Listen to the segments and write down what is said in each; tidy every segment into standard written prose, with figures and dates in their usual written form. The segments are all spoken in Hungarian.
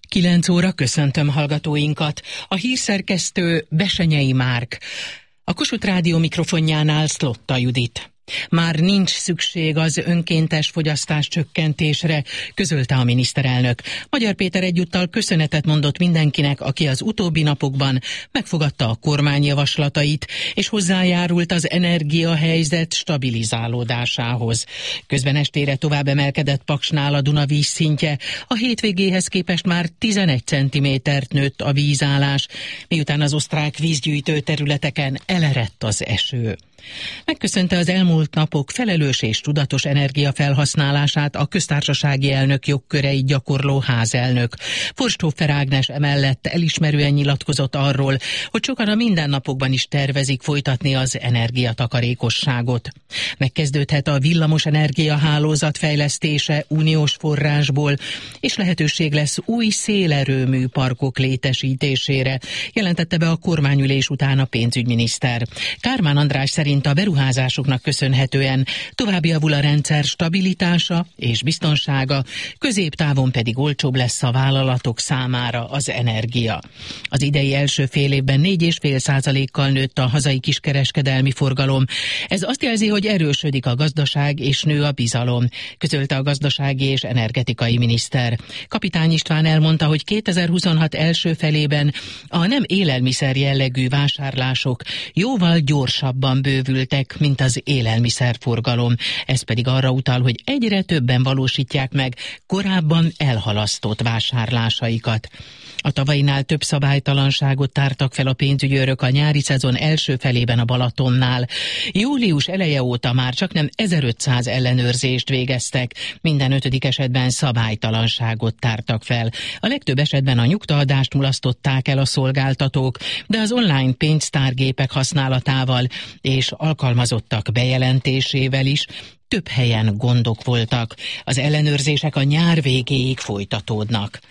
9 óra, köszöntöm hallgatóinkat. A hírszerkesztő Besenyei Márk. A Kossuth Rádió mikrofonjánál Szlotta Judit. Már nincs szükség az önkéntes fogyasztás csökkentésre, közölte a miniszterelnök. Magyar Péter egyúttal köszönetet mondott mindenkinek, aki az utóbbi napokban megfogadta a kormány javaslatait, és hozzájárult az energiahelyzet stabilizálódásához. Közben estére tovább emelkedett Paksnál a Duna vízszintje, a hétvégéhez képest már 11 centimétert nőtt a vízállás, miután az osztrák vízgyűjtő területeken elerett az eső. Megköszönte az elmúlt napok felelős és tudatos energiafelhasználását a köztársasági elnök jogköreit gyakorló házelnök. Forsthofer Ágnes emellett elismerően nyilatkozott arról, hogy sokan a mindennapokban is tervezik folytatni az energiatakarékosságot. Megkezdődhet a villamos energiahálózat fejlesztése uniós forrásból, és lehetőség lesz új szélerőmű parkok létesítésére, jelentette be a kormányülés után a pénzügyminiszter. Kármán András szerint a beruházásoknak köszönhetően tovább javul a rendszer stabilitása és biztonsága, középtávon pedig olcsóbb lesz a vállalatok számára az energia. Az idei első fél évben 4,5%-kal nőtt a hazai kiskereskedelmi forgalom. Ez azt jelzi, hogy erősödik a gazdaság és nő a bizalom, közölte a gazdasági és energetikai miniszter. Kapitány István elmondta, hogy 2026 első felében a nem élelmiszer jellegű vásárlások jóval gyorsabban bővültek, mint az élelmiszerforgalom. Ez pedig arra utal, hogy egyre többen valósítják meg korábban elhalasztott vásárlásaikat. A tavainál több szabálytalanságot tártak fel a pénzügyőrök a nyári szezon első felében a Balatonnál. Július eleje óta már csaknem 1500 ellenőrzést végeztek, minden 5. esetben szabálytalanságot tártak fel. A legtöbb esetben a nyugtaadást mulasztották el a szolgáltatók, de az online pénztárgépek használatával és alkalmazottak bejelentésével is több helyen gondok voltak. Az ellenőrzések a nyár végéig folytatódnak.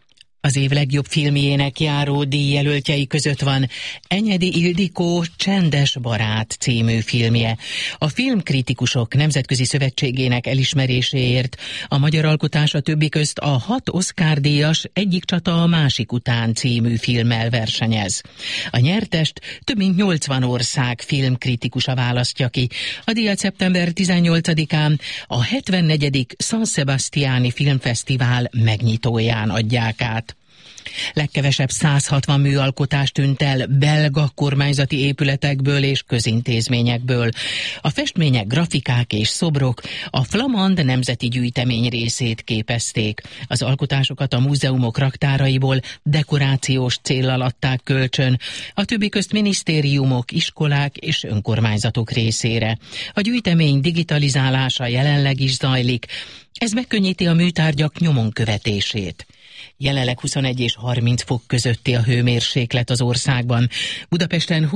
Az év legjobb filmjének járó díjjelöltjei között van Enyedi Ildikó Csendes barát című filmje. A Filmkritikusok Nemzetközi Szövetségének elismeréséért a magyar alkotás a többi közt a 6 Oscar-díjas Egyik csata a másik után című filmmel versenyez. A nyertest több mint 80 ország filmkritikusa választja ki. A díjat szeptember 18-án a 74. San Sebastiani Filmfesztivál megnyitóján adják át. Legkevesebb 160 műalkotást tűnt el belga kormányzati épületekből és közintézményekből. A festmények, grafikák és szobrok a Flamand Nemzeti Gyűjtemény részét képezték. Az alkotásokat a múzeumok raktáraiból dekorációs céllal adták kölcsön, a többi közt minisztériumok, iskolák és önkormányzatok részére. A gyűjtemény digitalizálása jelenleg is zajlik. Ez megkönnyíti a műtárgyak nyomon követését. Jelenleg 21 és 30 fok közötti a hőmérséklet az országban. Budapesten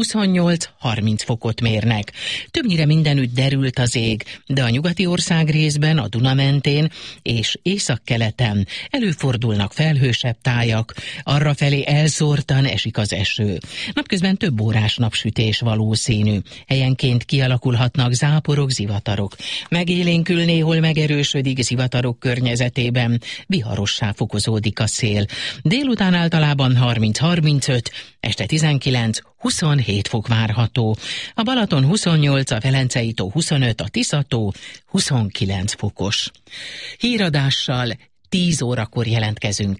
28-30 fokot mérnek. Többnyire mindenütt derült az ég, de a nyugati ország részben, a Duna mentén és északkeleten előfordulnak felhősebb tájak. Arrafelé elszórtan esik az eső. Napközben több órás napsütés valószínű. Helyenként kialakulhatnak záporok, zivatarok. Megélénkül, néhol megerősödik, zivatarok környezetében viharossá fokozódik a szél. Délután általában 30-35, este 19-27 fok várható. A Balaton 28, a Velencei tó 25, a Tisza-tó 29 fokos. Híradással 10 órakor jelentkezünk